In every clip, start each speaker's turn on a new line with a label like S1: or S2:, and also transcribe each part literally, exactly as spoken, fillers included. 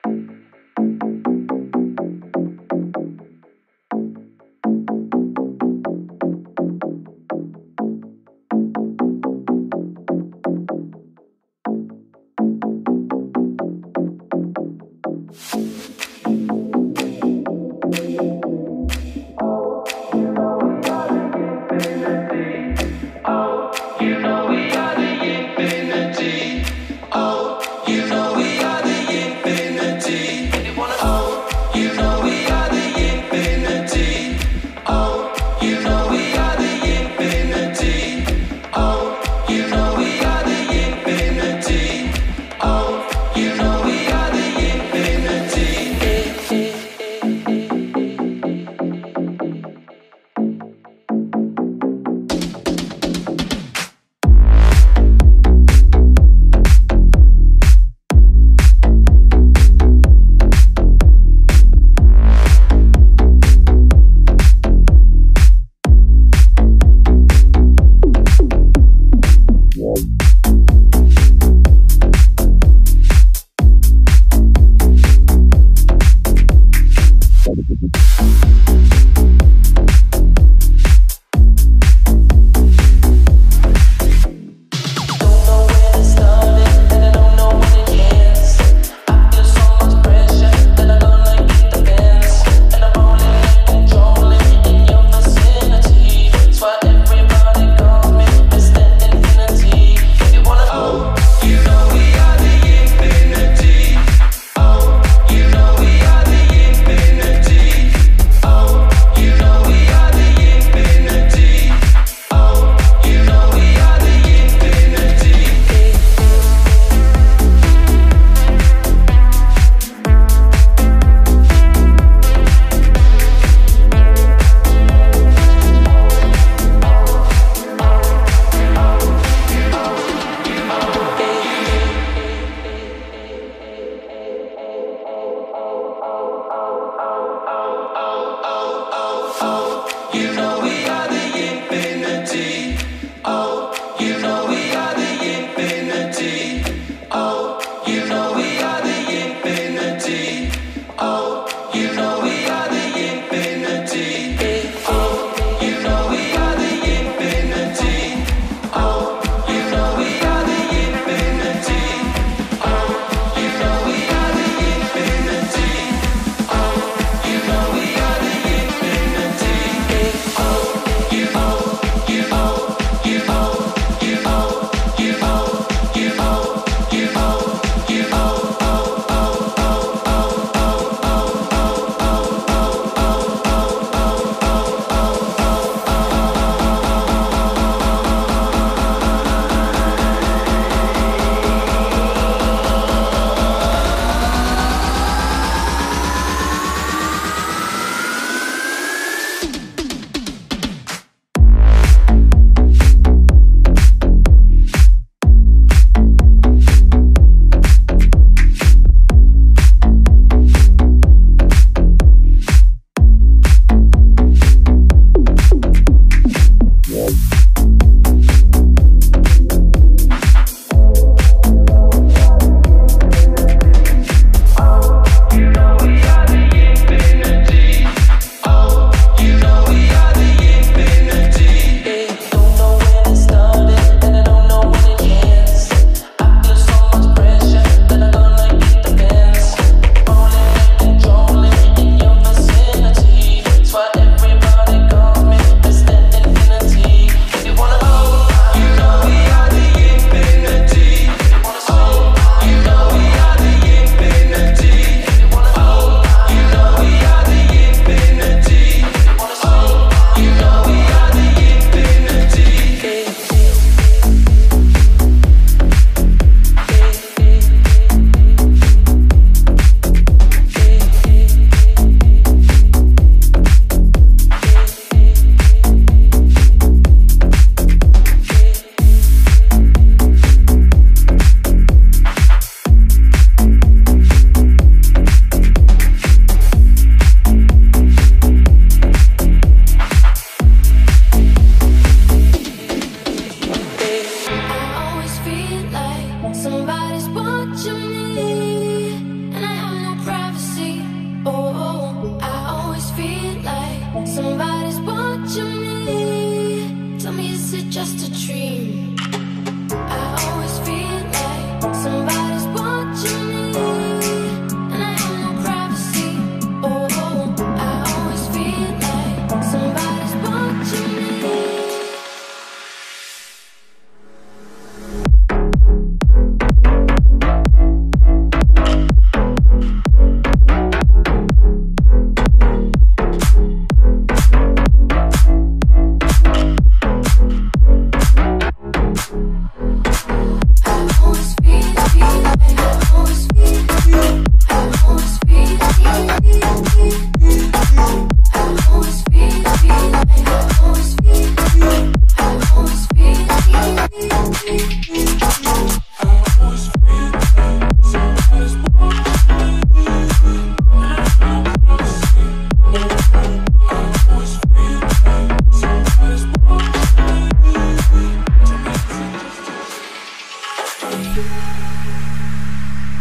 S1: Oh, you know we are the infinity.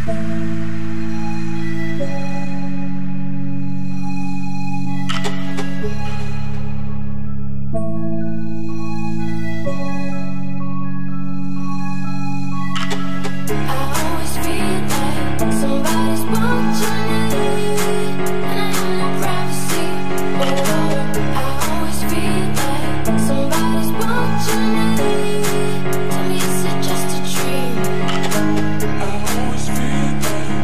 S1: Tell me, is it just a dream? I always feel like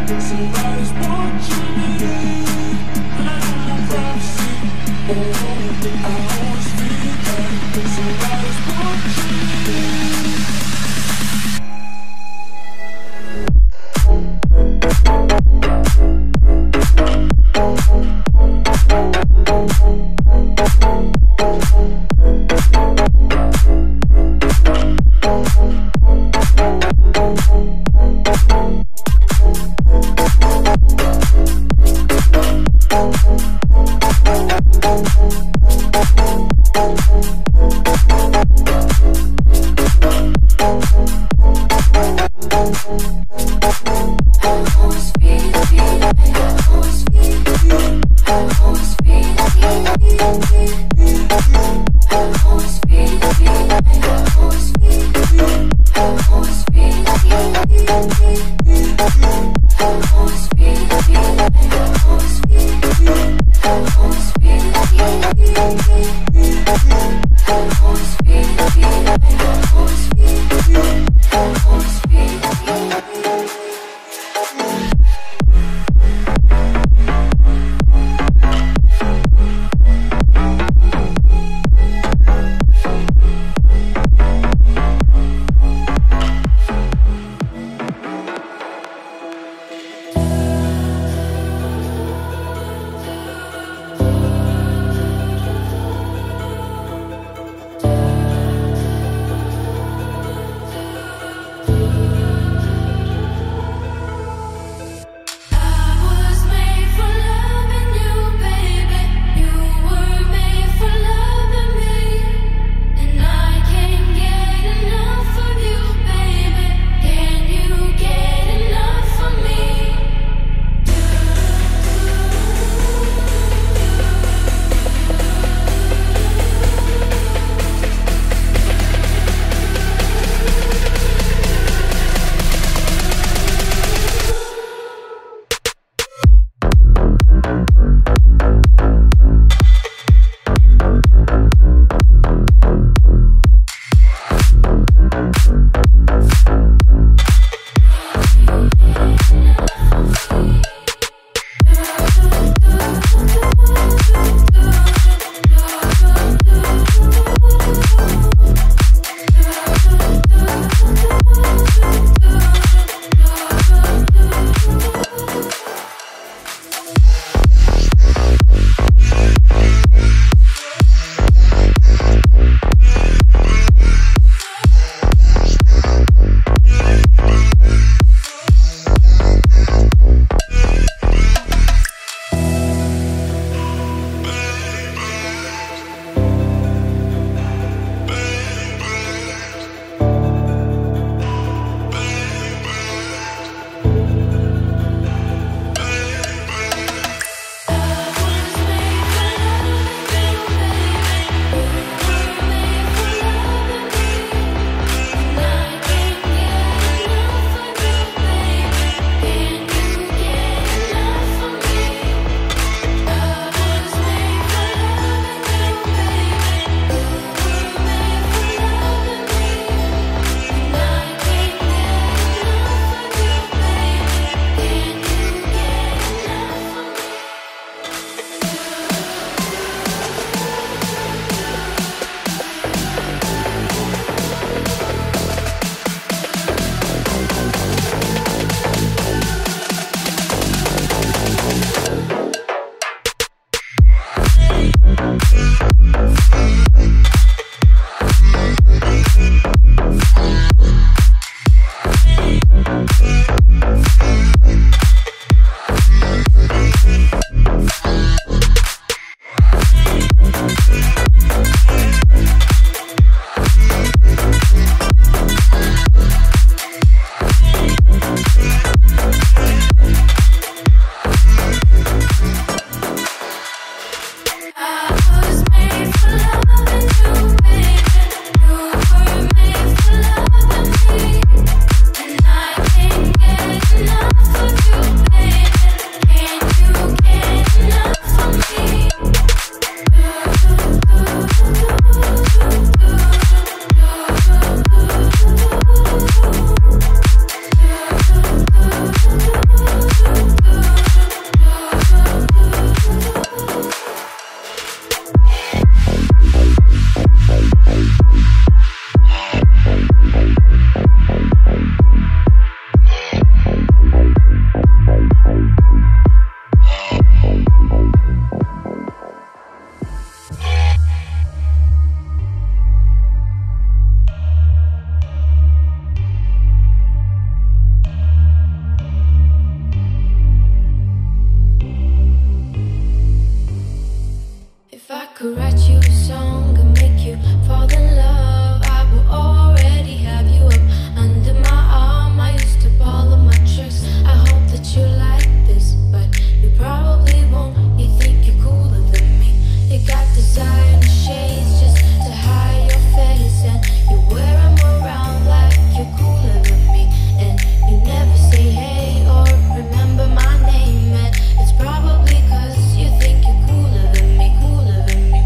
S1: could write you a song and make you fall in love, I will already have you up under my arm. I used to follow my tricks. I hope that you like this, but you probably won't. You think you're cooler than me. You got designer shades just to hide your face, and you wear them around like you're cooler than me. And you never say hey or remember my name, and it's probably cause you think you're cooler than me, cooler than me, cooler than me.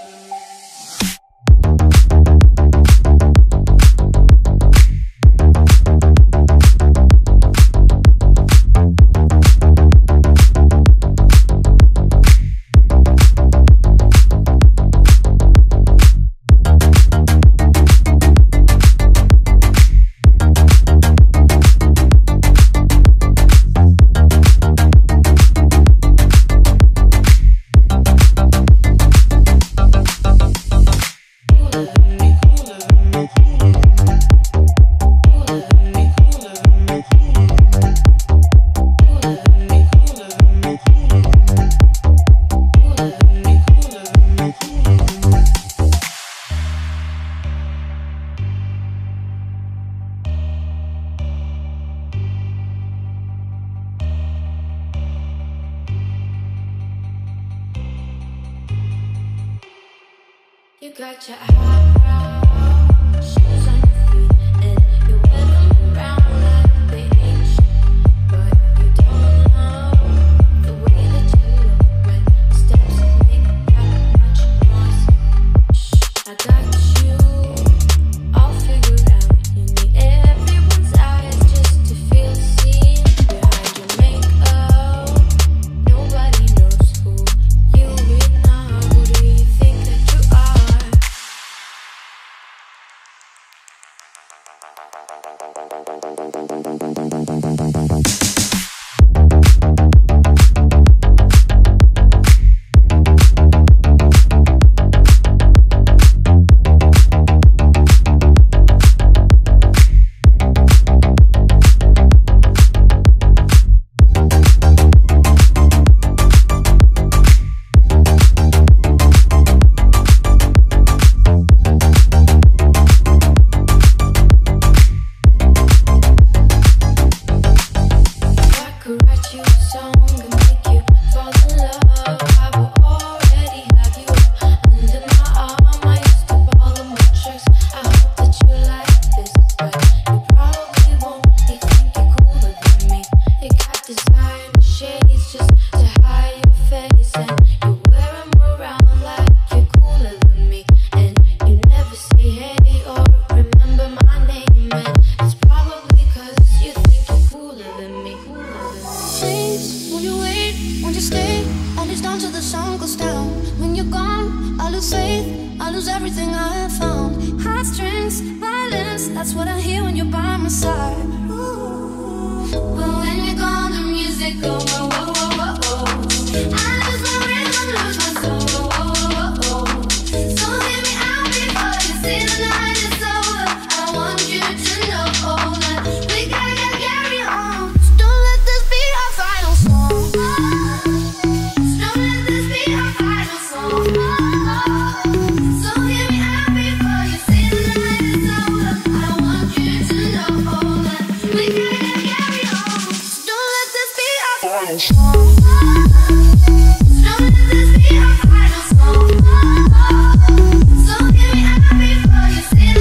S1: You got your eyebrows, shoes on your feet, and you wear them around like they ain't shit. But you don't know the way that you look when the steps make that much noise. Shh, I got you all figured out. You need everyone's eyes just to feel seen behind your makeup. Nobody knows who you really are. Who do you think that you are?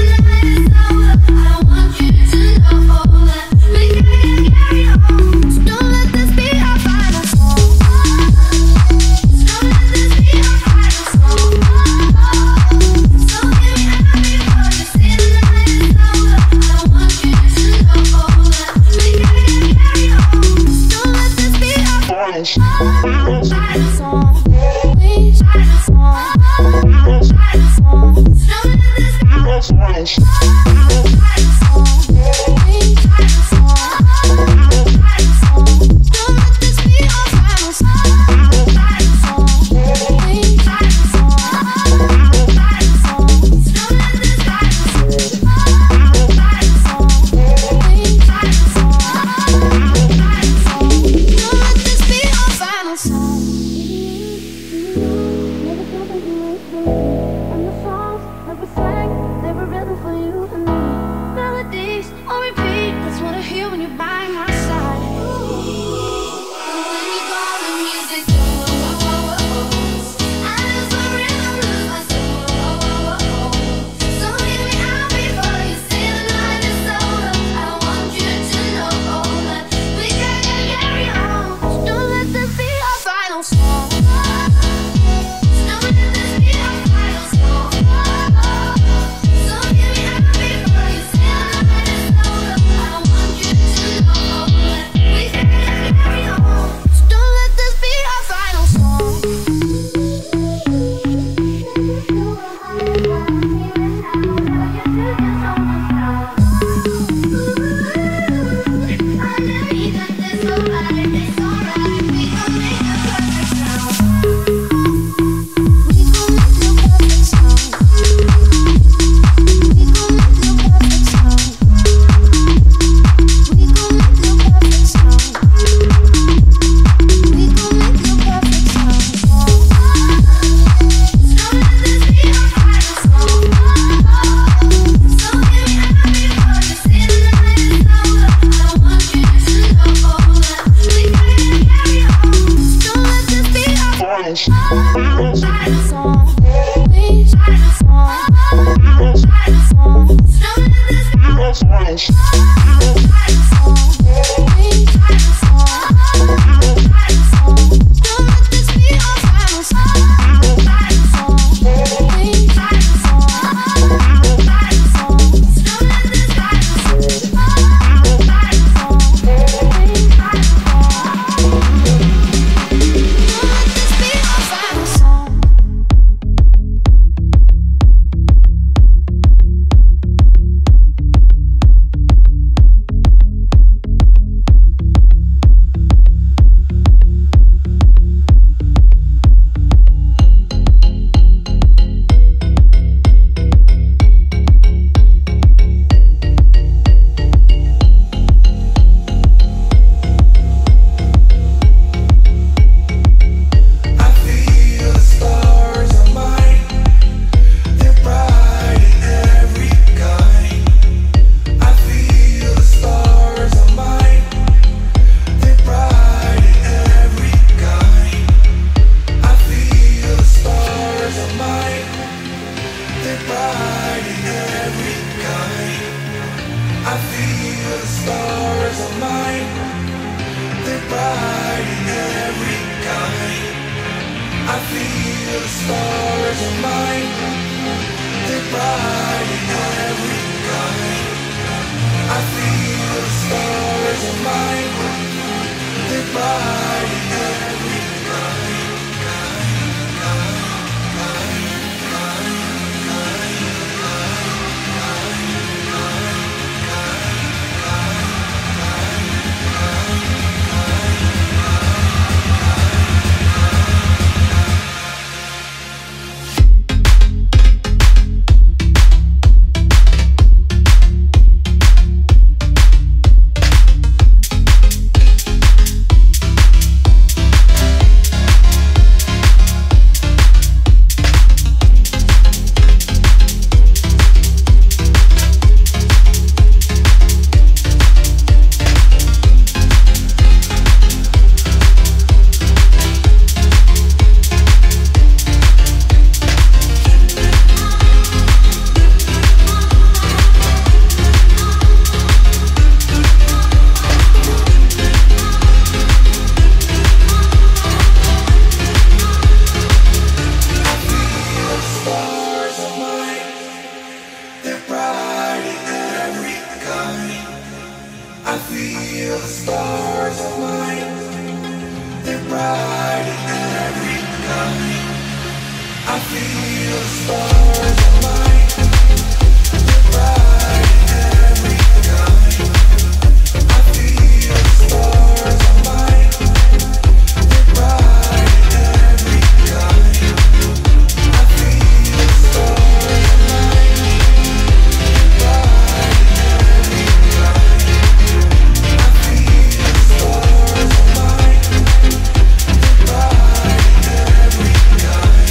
S2: Stop. pride in every line. I feel the stars on mine. The pride in every line. I feel the stars on mine. The pride in every line. I feel the stars on mine. The pride in every line. I feel the stars on mine. The pride in every line.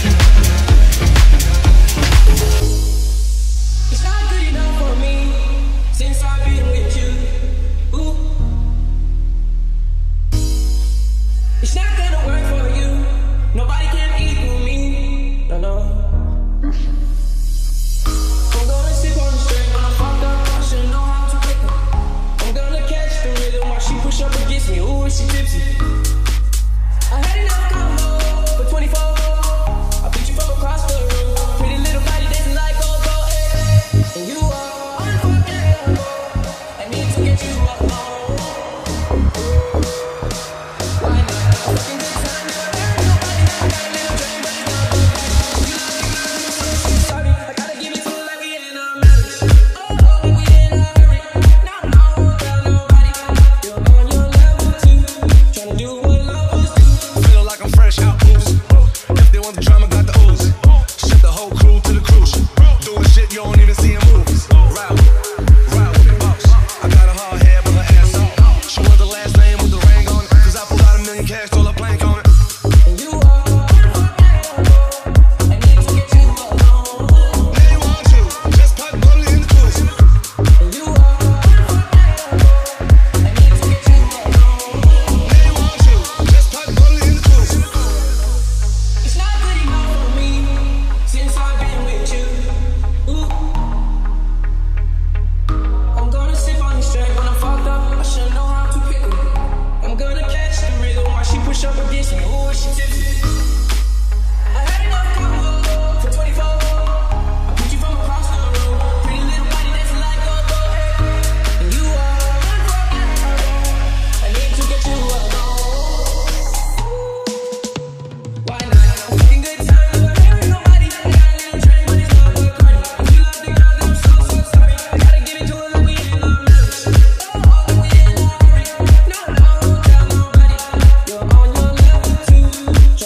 S3: It's not good enough for me since I've been with you. Ooh. It's not gonna work for you. Nobody can equal me. No, no. I'm gonna sip on the strength when I'm fucked up. I should know how to pick her. I'm gonna catch the rhythm while she push up against me. Ooh, she tipsy. I had enough combo for twenty-four. I beat you from across the room. Pretty little body dancing like go go. And you are unforgettable. I need to get you alone. Why not? Fucking good time, never hurt nobody. I got a little dream, but it's not good. You love me, girl, I'm so, so sorry. I gotta give it to her like we in a marriage. Oh, oh, like we in a hurry. Now, no, I won't tell nobody. You're on your level too. Tryna do what lovers do.
S4: Feel like I'm fresh out oozing. If they want the drama, got the ooze. Ship the whole crew to the cruise ship. Doing shit you don't even see in movies. Ride with it, ride with it, boss. I got a hard head with her ass on. She want the last name with the ring on it. Cause I pulled out a million cash, told her blank on it.
S3: And you are unforgettable. I need to get you alone.
S4: Now you want you, just pop bubbly in the cruise.
S3: And you are unforgettable. I need to get you alone.
S4: Now you want you, just pop bubbly in the cruise.
S3: It's not good enough for me since I've been with you. Ooh. I'm gonna sip on this track when I'm fucked up. I should know how to pick her. I'm gonna catch the rhythm while she push up against me. Ooh, she tipsy. I had enough combo for twenty-four. I beat you from across the room. Pretty little body dancing like go go. And you are unforgettable. I need to get you alone. Why not? I'm fucking good time, never hurt nobody. I got a little train, but it's not good party. If you love the girl, then I'm so, so sorry. I gotta give it to her like we in a marriage. Oh, oh, like we in a hurry. No, no, I won't tell nobody. You're on your level too.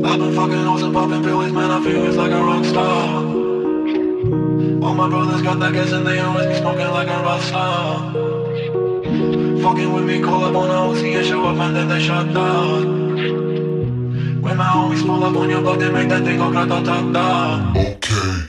S2: I've been fucking hoes and popping pills, man, I feel it's like a rock star. All my brothers got that gas and they always be smoking like a rock star. Fucking with me, call up on a O C and show up, man, then they shut down. When my homies pull up on your block, they make that thing go grata-ta-ta. Okay.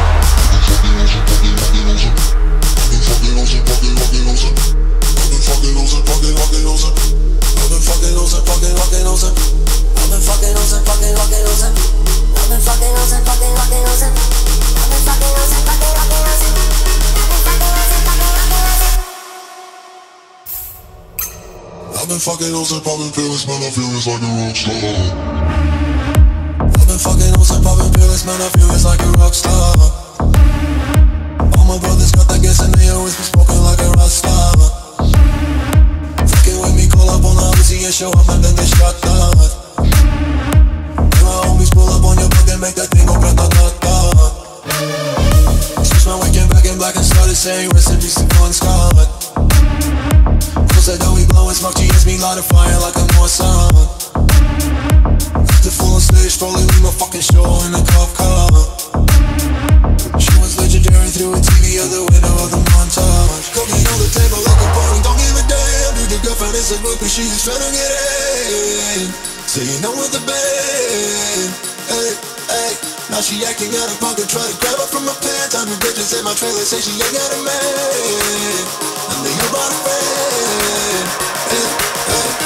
S2: I've been fucking hoes and popping pills, man, I feel it's like a rock star. I've been fucking hoes and popping pills, man, I feel it's like a rock star. All my brothers got that gas and they always be smoking like a rock star. Fucking with me, call up on the Uzi and show up, and then they shut down. And my homies pull up on your block and make that thing go grata-ta-ta. Switch my weekend back in black and started saying rest in peace to Bon Scott. Said that we blowin' smoke, G S me light a fire like a North Sun. The full on stage, probably leave my fucking show in a cop car. She was legendary through a T V out the window of the montage. Cookie on the table like a party, don't give a damn. Dude, your girlfriend is a book, but she is tryna get in. So you know with the band, hey, hey. Now she acting out of pocket, try to grab her from my pants. I'm bitches in my trailer, say she ain't got a man. And they about a friend, hey, hey.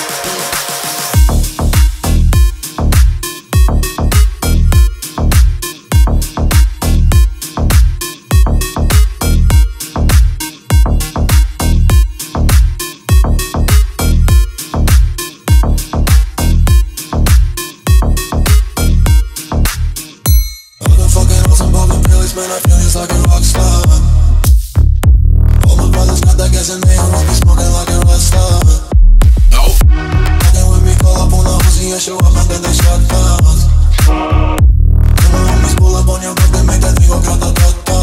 S2: Man, I feel it's like a rock star. All my brothers got that gas and they always be smoking like a rock star. No. Fucking with me, call up on the Uzi and show up, and then they shut down. And my homies pull up on your block, they make that thing go grata-ta-ta.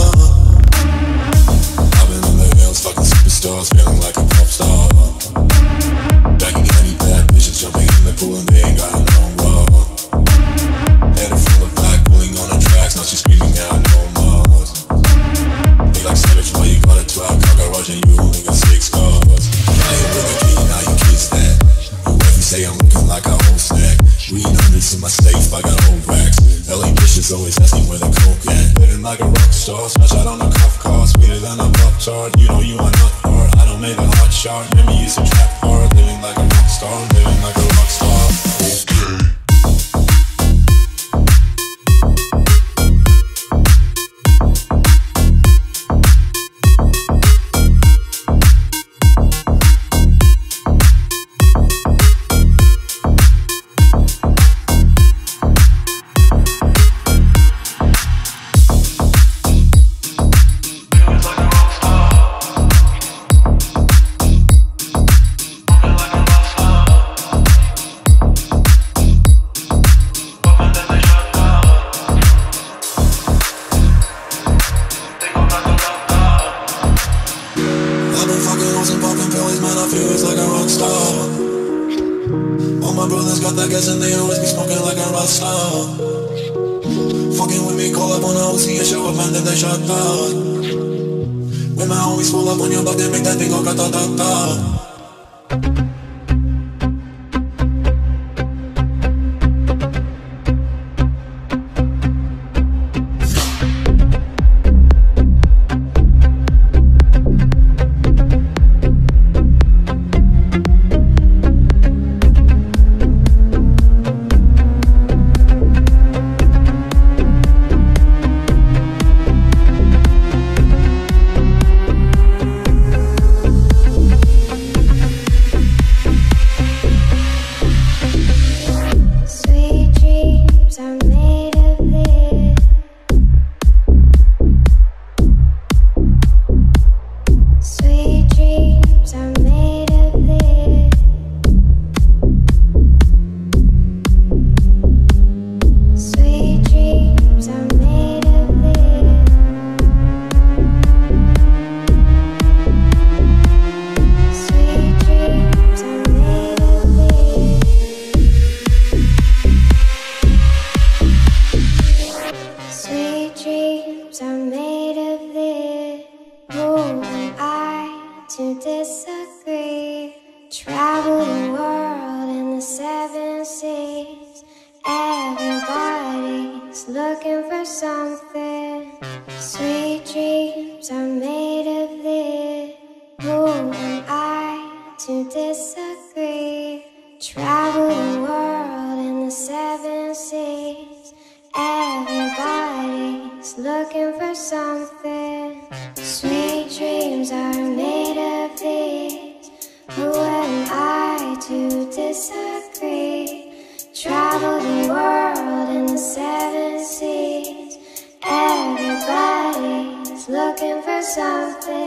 S2: I've been in the hills, fucking superstars, feeling like a pop star. Banging any bad bitches, jumping in the pool and they ain't got no wall. Head full of black, pulling on the tracks, now she's screaming out no more. Like savage, why you got a twelve car garage and you only got six cars? I ain't with a key, now you kiss that. Your wifey say I'm looking like a whole snack. Green hundreds in my safe, I got old racks. L A bitches always asking where the coke at. Living like a rock star, smash out on a cuff car. Sweeter than a pop chart, you know you are not hard. I don't make a hot shot, remember you used to trap hard. Living like a rock star, living like a rock star. Okay.
S5: something. Sweet dreams are made of this. Who am I to disagree? Travel the world in the seven seas. Everybody's looking for something. Sweet dreams are made of these. Who am I to disagree? Travel the world in the seven seas. Everybody's looking for something.